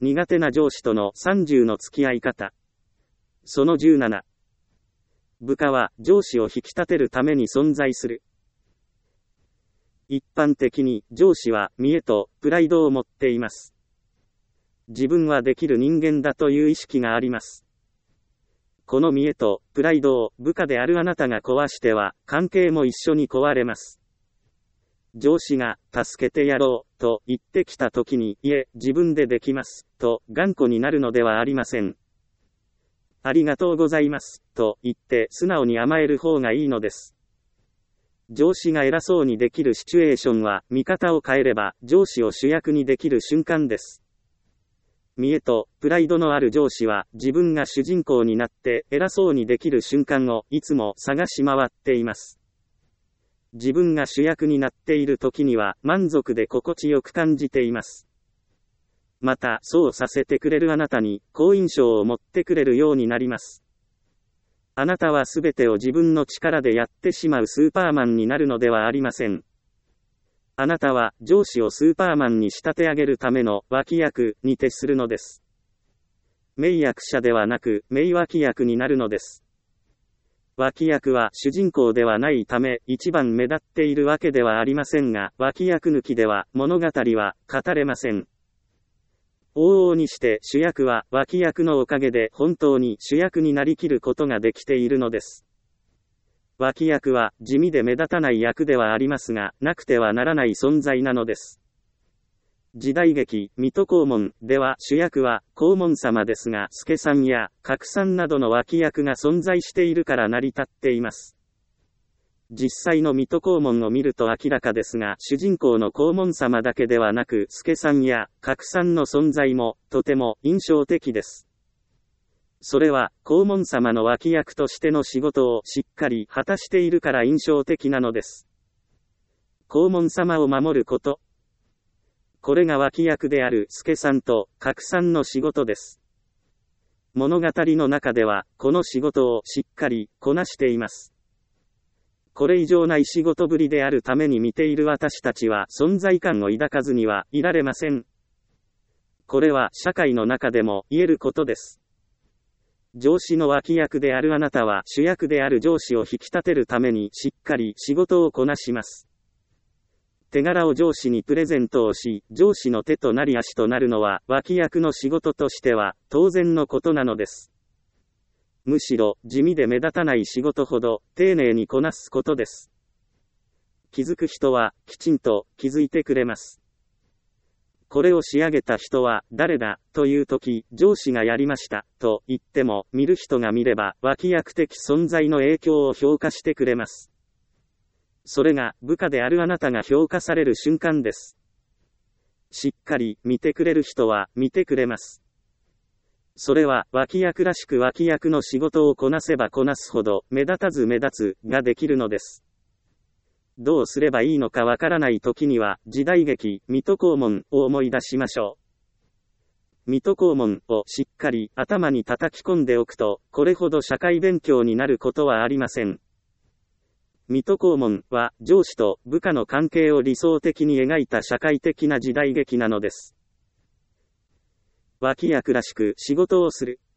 苦手な上司との30の付き合い方。その17。部下は上司を引き立てるために存在する。一般的に上司は見栄とプライドを持っています。自分はできる人間だという意識があります。この見栄とプライドを部下であるあなたが壊しては関係も一緒に壊れます。上司が助けてやろうと言ってきたときに、いえ、自分でできますと頑固になるのではありません。ありがとうございますと言って素直に甘える方がいいのです。上司が偉そうにできるシチュエーションは見方を変えれば上司を主役にできる瞬間です。見栄とプライドのある上司は自分が主人公になって偉そうにできる瞬間をいつも探し回っています。自分が主役になっている時には満足で心地よく感じています。またそうさせてくれるあなたに好印象を持ってくれるようになります。あなたはすべてを自分の力でやってしまうスーパーマンになるのではありません。あなたは上司をスーパーマンに仕立て上げるための脇役に徹するのです。名役者ではなく名脇役になるのです。脇役は主人公ではないため一番目立っているわけではありませんが、脇役抜きでは物語は語れません。往々にして主役は脇役のおかげで本当に主役になりきることができているのです。脇役は地味で目立たない役ではありますが、なくてはならない存在なのです。時代劇、水戸黄門では主役は黄門様ですが、助さんや格さんなどの脇役が存在しているから成り立っています。実際の水戸黄門を見ると明らかですが、主人公の黄門様だけではなく、助さんや格さんの存在もとても印象的です。それは黄門様の脇役としての仕事をしっかり果たしているから印象的なのです。黄門様を守ること。これが脇役である助さんと格さんの仕事です。物語の中ではこの仕事をしっかりこなしています。これ以上ない仕事ぶりであるために見ている私たちは存在感を抱かずにはいられません。これは社会の中でも言えることです。上司の脇役であるあなたは主役である上司を引き立てるためにしっかり仕事をこなします。手柄を上司にプレゼントをし、上司の手となり足となるのは脇役の仕事としては当然のことなのです。むしろ地味で目立たない仕事ほど丁寧にこなすことです。気づく人はきちんと気づいてくれます。これを仕上げた人は誰だというとき、上司がやりましたと言っても、見る人が見れば脇役的存在の影響を評価してくれます。それが部下であるあなたが評価される瞬間です。しっかり見てくれる人は見てくれます。それは脇役らしく脇役の仕事をこなせばこなすほど目立たず目立つができるのです。どうすればいいのかわからない時には時代劇水戸黄門を思い出しましょう。水戸黄門をしっかり頭に叩き込んでおくと、これほど社会勉強になることはありません。水戸黄門は上司と部下の関係を理想的に描いた社会的な時代劇なのです。脇役らしく仕事をする。